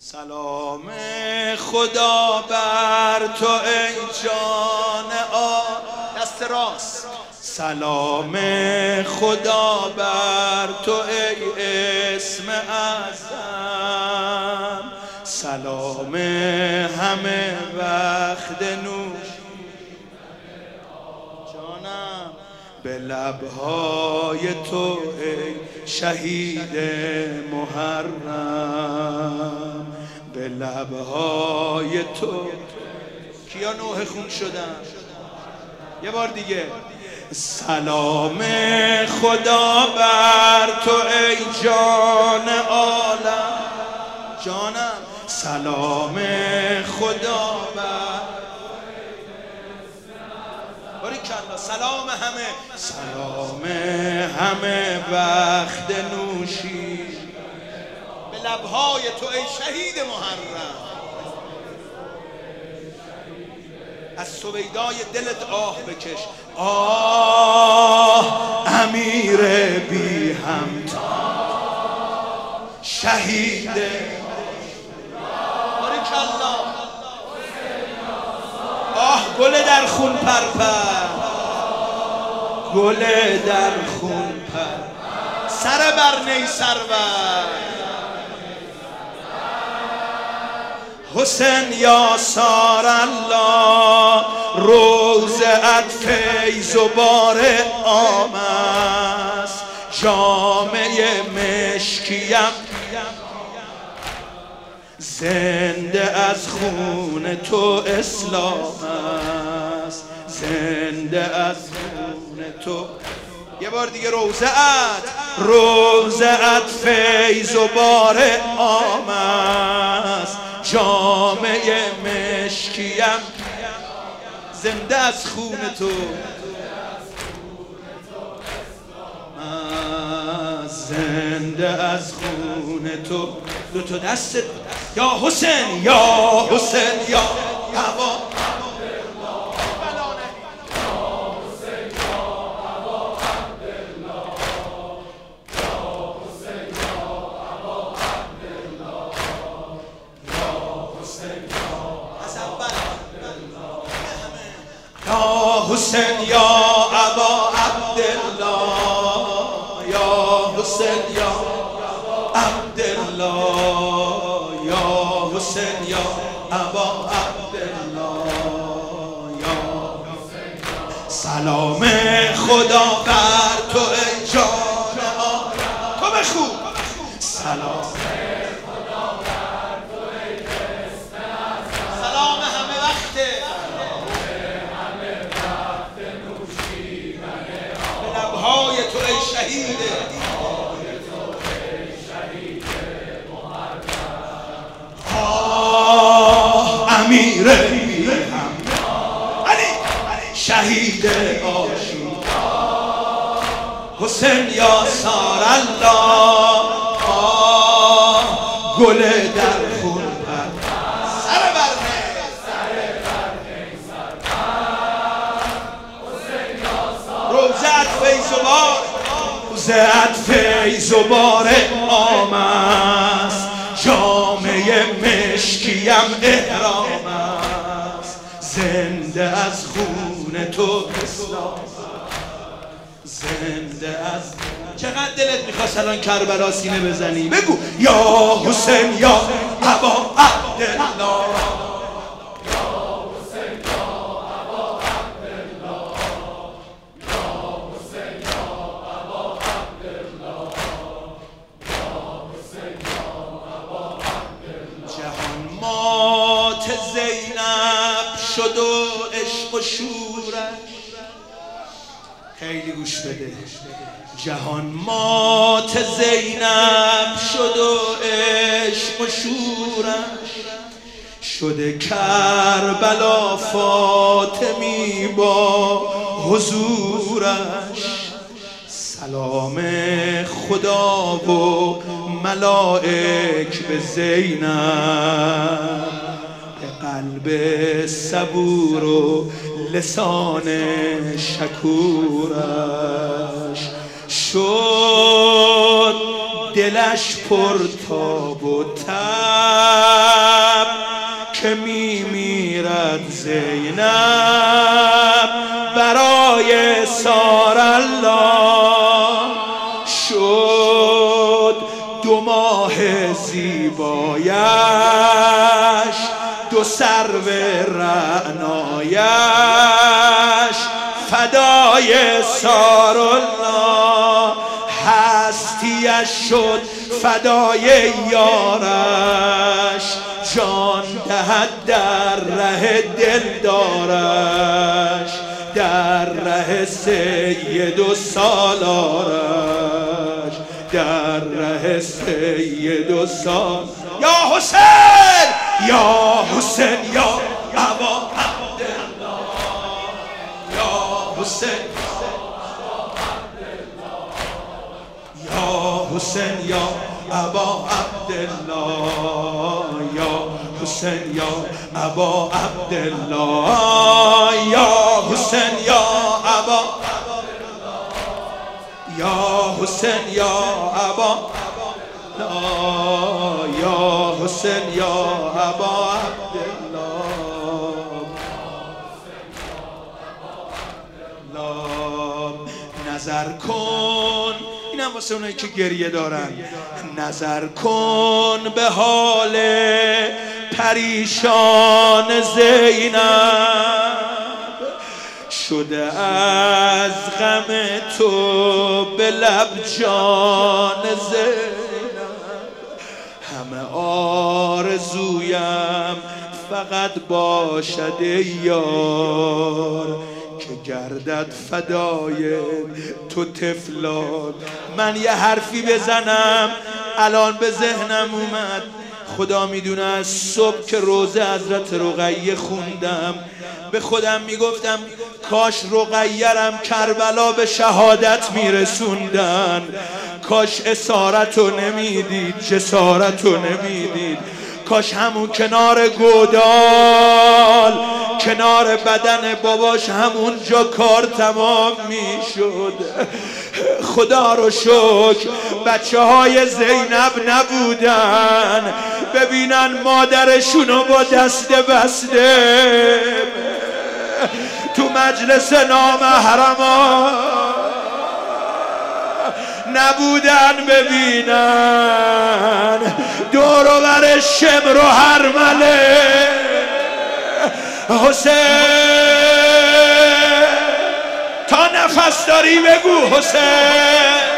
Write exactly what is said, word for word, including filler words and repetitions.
سلام خدا بر تو ای جان آ دست راست. سلام خدا بر تو ای اسم اعظم. سلام همه وقت نوش جانم به لبهای تو ای شهید محرم. به لبهای تو کیا نوح خون شدن؟ یه بار دیگه. سلام خدا بر تو ای جان عالم جانم. سلام خدا بر باریکالله. سلام همه سلام همه وقت نوشی به لبهای تو ای شهید محرم. از سویدای دلت آه بکش. آه امیر بی همتا شهید باریکالله. آه گل در خون پرپر گل در خون پر سر بر نی سرور. حسین یا سار الله روزت فیض و بار عام است. جامعه مشکیم زنده از خون تو اسلام است. زنده از خون تو. یه بار دیگه. روزت روزت فیض و بار عام است. جامعه مشکیم زنده از خون تو. زنده از خون تو. دو تا دست یا حسین یا حسین یا هوا. حسین یا ابا عبدالله یا حسین یا عبدالله یا حسین یا ابا عبدالله یا حسین. سلام خدا بر تو ای جان عالم. تو بخون. سلام سلام همه وقته های تو ای شهید آه امیر بی هم علی شهید آشوب. حسین یا سار الله آه گل در خون پر سر بر روزت فیض و بار روزت فیض و بار عام است. جامعه مشکیم احرام است. زنده از خون تو اسلام. زنده از چقدر دلت میخواست الان کربلا سینه بزنی؟ بگو یا حسین یا ابا عبدالله. مات زینب شد و عشق و شورش. خیلی گوش بده. جهان مات زینب شد و عشق و شورش. شده کربلا فاطمی با حضورش. سلام خدا و ملائک به زینب. قلب صبور و لسان شکورش. شد دلش پر تاب و تب که میمیرد زینب برای سارالله شد دو ماه زیبایش دو سرو رعنایش فدای سارالله هستیش شد فدای یارش جان دهد در ره دلدارش در ره سید و سالارش در ره سید و سال یا حسین یا حسین یا ابا عبدالله یا حسین یا حسین یا ابا عبدالله یا حسین یا ابا عبدالله یا حسین یا ابا یا حسین یا ابا یا حسین یا ابا عبدالله نظر کن، اینم واسه اونایی که گریه دارن، نظر کن به حال پریشان زینب شده از غم تو به لب جان زینب همه آرزویم فقط باشد یار که گردد فدای تو طفلان. من یه حرفی بزنم الان به ذهنم اومد، خدا میدونه از صبح که روزه حضرت رقیه خوندم به خودم میگفتم کاش رقیه‌رم کربلا به شهادت میرسوندن، کاش اسارتو نمیدید جسارتو نمیدید، کاش همون کنار گودال کنار بدن باباش همونجا کار تمام میشد. خدا رو شکر بچه های زینب نبودن ببینن مادرشونو با دست بسته تو مجلس نامحرما نبودن ببینن دور و بر شمر و هرمله. حسین تا نفس داری بگو حسین.